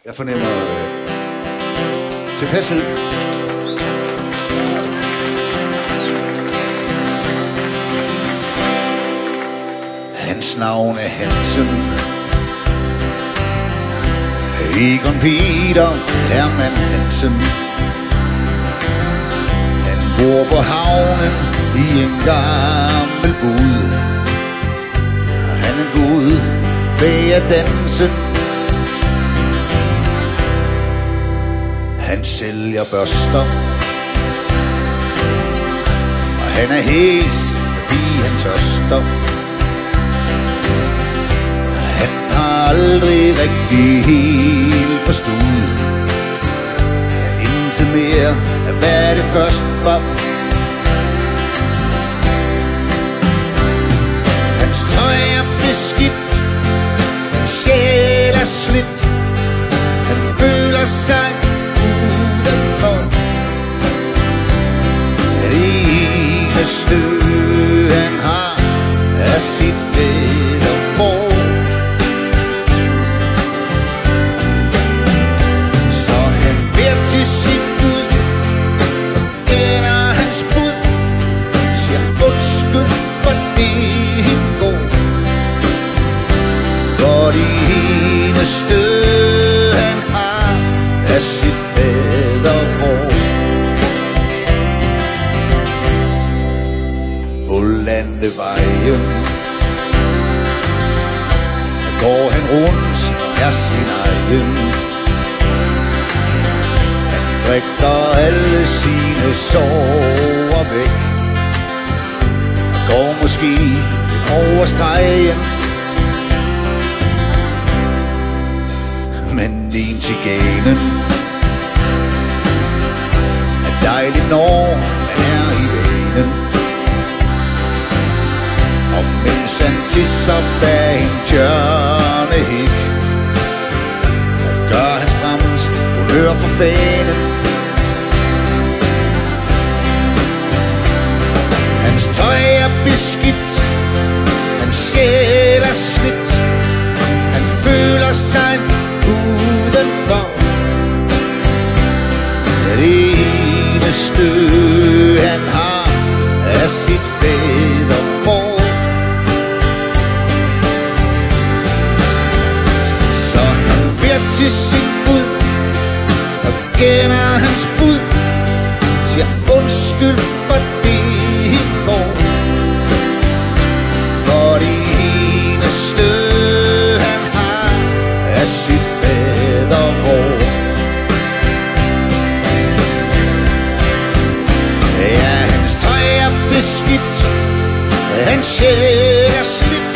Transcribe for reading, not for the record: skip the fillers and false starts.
Jeg fornemmer tilpashed. Hans navn er Hansen. Egon Peter Hermann Hansen. Han bor på havnen i en gammel bud. Og han er god ved at danse. Han sælger børster. Og han er hæs, fordi han tørster. Han har aldrig rigtig helt forstået, at intet mere er hvad det først var. Hans tøj er beskidt, hans sjæl er slidt. Han føler sig udenfor. Det eneste han har er sit fædreborg. Så han beder til sit Gud og kender hans bud. Siger undskyld for det i går. For det eneste han har er sit fædreborg. På landevejen går han rundt og er sin egen. Han drikker alle sine sorger væk. Går måske lidt over stregen, men din tilgænen er dejligt, når man er i vanen. Og mens han tisser bag en tjørnehæk, gør han stramt humør for fanen. Hans tøj er beskidt, hans sjæl er slidt. Han føler sig udenfor. Det eneste han har er sit fædreborg. Så han beder til sin Gud og kender hans bud. Siger undskyld for det i går. For det eneste han har er sit fædreborg. Ja, hans tøj er beskidt, hans sjæl er slidt.